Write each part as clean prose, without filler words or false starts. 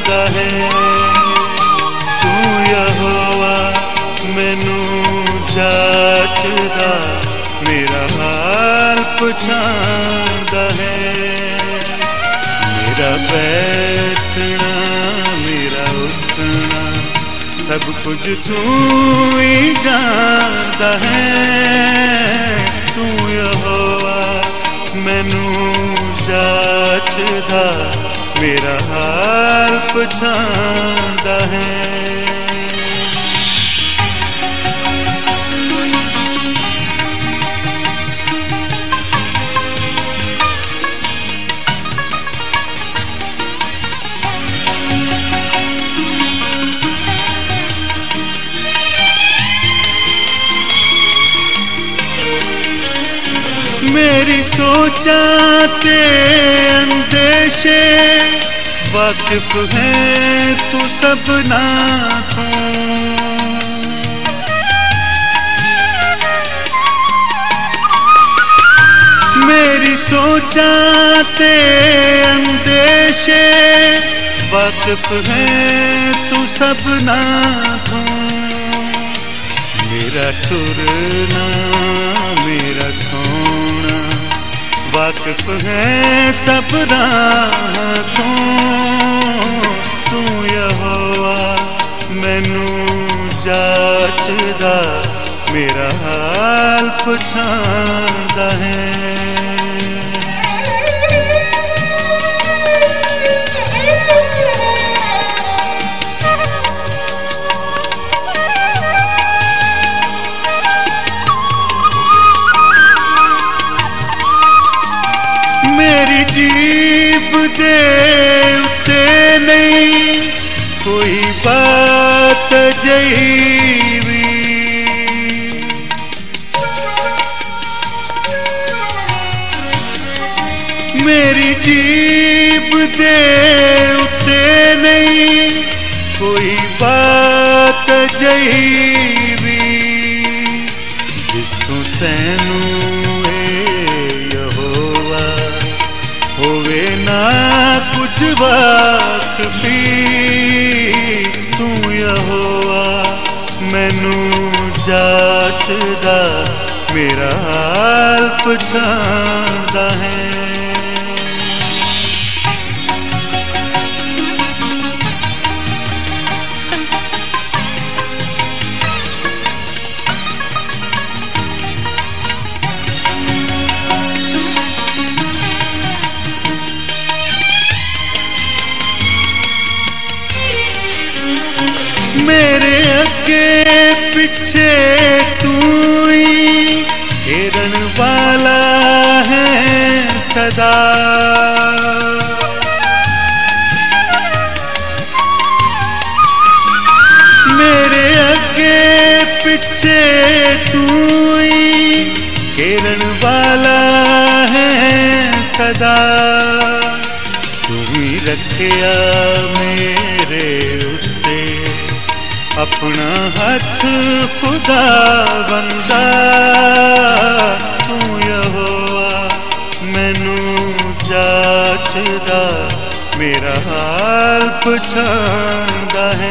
जानदा है। तू यहोवा मैनू जाचदा, मेरा हाल पछाणदा है। मेरा बैठना मेरा उठना सब कुछ तू ही जानदा है। तू यहोवा मैनू जाचदा, मेरा हाल पछाणदा है। मेरी सोचां ते अंदेशे वाकिफ है तू सबना तो। मेरी सोचां ते अंदेशे वाकिफ है तू सबना तो। मेरा टुरना मेरा सोना वाकिफ है सब राहों। तू यहोवा मैनू जाचदा, मेरा हाल पछाणदा है। मेरी जीभ दे उत्ते नहीं कोई बात जईवी। मेरी जीभ दे उत्ते नहीं कोई बात जईवी। जिस तू तैनू होवे ना कुछ वाकफी। तू यहोवा मैनू जाचदा, मेरा हाल पछाणदा है। मेरे अगे पिछे तू ही घेरन वाला है सदा। मेरे अगे पिछे तू ही घेरन वाला है सदा। तू ही रखिया मेरे उत्ते अपना हथ खुदा बंदा। तू यहोवा मैनू जाचदा, मेरा हाल पछाणदा है।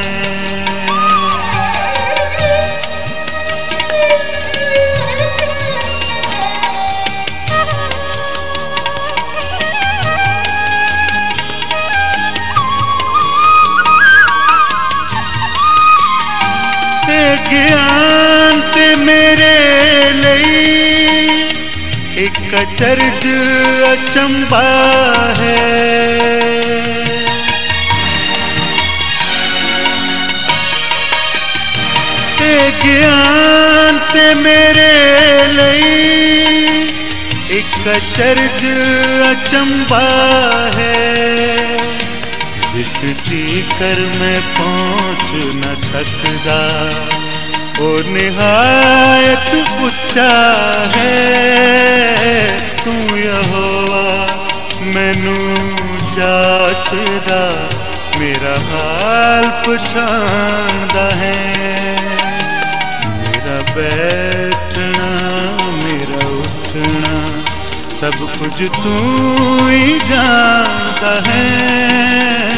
ज्ञान ते मेरे लिए एक अचरज अचंबा है। ज्ञान ते मेरे लिए एक अचरज अचंबा है। जिस सीकर मैं पहुँच न सकदा, वो निहायत उच्चा है। तू यहोवा मैनू जाचदा, मेरा हाल पछाणदा है। मेरा बैठना मेरा उठना सब कुछ तू ही जानता है।